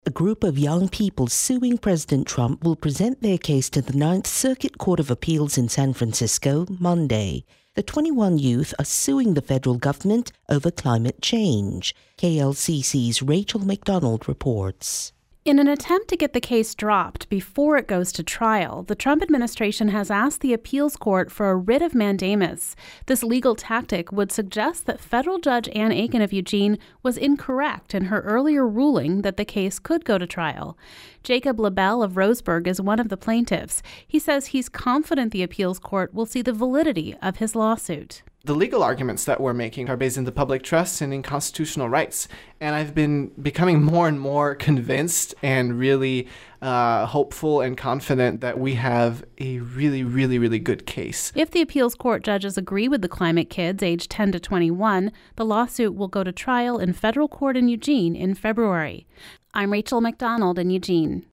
A group of young people suing President Trump will present their case to the Ninth Circuit Court of Appeals in San Francisco Monday. The 21 youth are suing the federal government over climate change. KLCC's Rachel McDonald reports. In an attempt to get the case dropped before it goes to trial, the Trump administration has asked the appeals court for a writ of mandamus. This legal tactic would suggest that federal judge Ann Aiken of Eugene was incorrect in her earlier ruling that the case could go to trial. Jacob LaBelle of Roseburg is one of the plaintiffs. He says he's confident the appeals court will see the validity of his lawsuit. The legal arguments that we're making are based in the public trust and in constitutional rights. And I've been becoming more and more convinced and really hopeful and confident that we have a really good case. If the appeals court judges agree with the climate kids aged 10 to 21, the lawsuit will go to trial in federal court in Eugene in February. I'm Rachel McDonald in Eugene.